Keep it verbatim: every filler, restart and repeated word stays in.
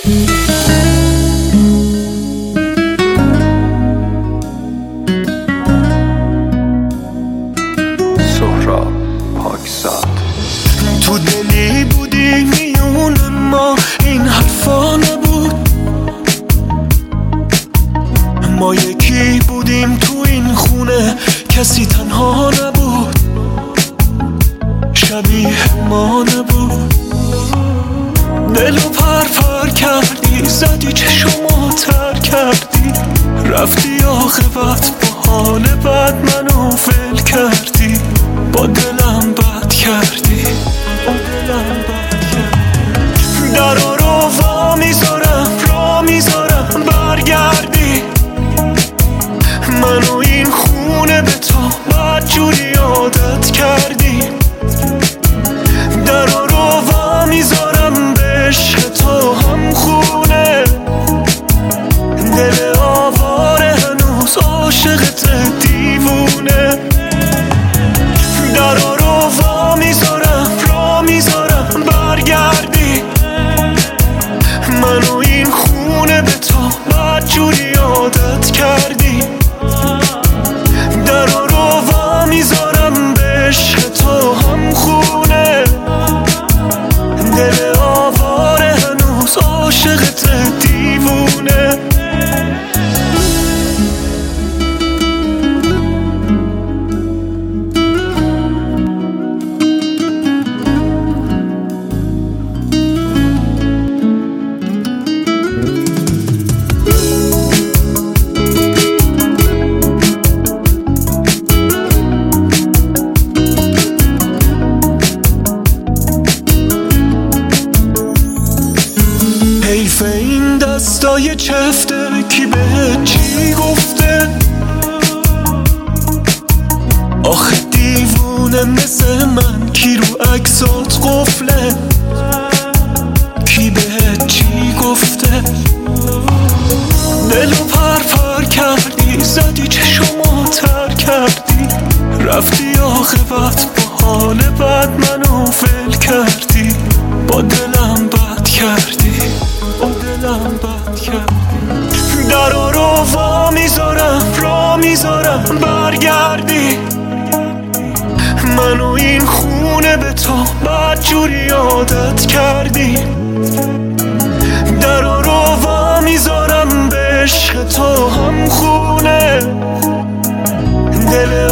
سهراب پاکزاد. تو دلی بودی میون ما، این حرفا نبود. ما یکی بودیم تو این خونه، کسی تنها نبود، شبیه ما نبود. دلو پر پر کردی، زدی چشمو تر کردی، رفتی عاقبت با حال بد منو ول کردی. با دلم بد کردی، با دلم بد کردی. درا رو وا میذارم، را میذارم برگردی. منو این خونه به تو بد جوری عادت کردی. درا رو وا میذارم به عشق تو هم خونه. دل آواره هنوز عاشقت دیوونه. درا رو وا میذارم، را میذارم برگردی. منو این خونه به تو بد جوری عادت کردی. درا رو وا میذارم به عشق تو هم خونه. دل آواره هنوز عاشقت دیوونه. حیف این دستای چفته، کی بهت چی گفته؟ آخه دیوونه مثل من کی رو عکسات قفله؟ کی بهت چی گفته؟ دلو پر پر کردی، زدی چشمو تر کردی، رفتی عاقبت با حال بد منو ول کردی. با دلم بد کردی، با دلم بد کردی. درا رو وا میذارم، را میذارم برگردی. منو این خونه به تو بد جوری عادت کردی. درا رو وا میذارم به عشق تو هم خونه. دل